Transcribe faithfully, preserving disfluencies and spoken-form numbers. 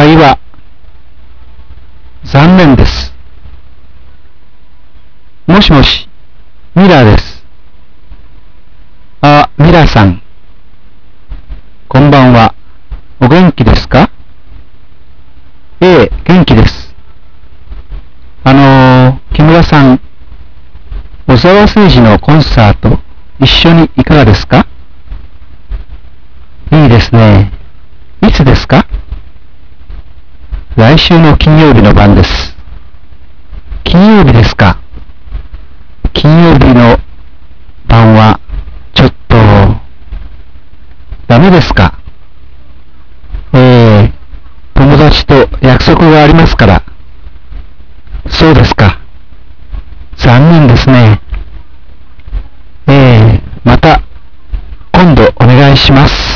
会話。残念です。もしもし、ミラーです。あ、ミラーさん。こんばんは。お元気ですか？ええ、元気です。あのー、木村さん、小沢誠二のコンサート、一緒にいかがですか？いいですね。いつですか？来週の金曜日の晩です。金曜日ですか？金曜日の晩は、ちょっと、ダメですか？ええ、友達と約束がありますから。そうですか。残念ですね。ええ、また、今度お願いします。